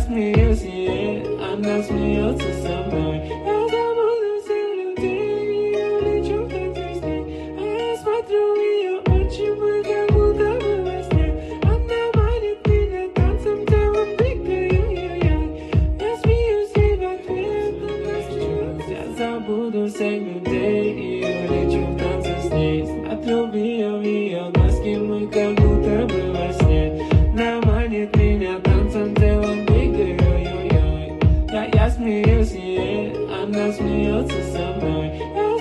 смеюсь, и она смеется со мной. Я забуду всех людей, я лечу в танце с ней. А я смотрю в ее очи, мы как будто бы во сне. Она манит меня танцем, телом двигаю ее. Я смеюсь ей в ответ, она смеется. Я забуду всех людей, и я лечу в танце с ней. Смотрю в ее глазки, мы как будто бы во сне. Она манит меня танцем, телом двигаю ее. Я смеюсь, и она смеется со мной.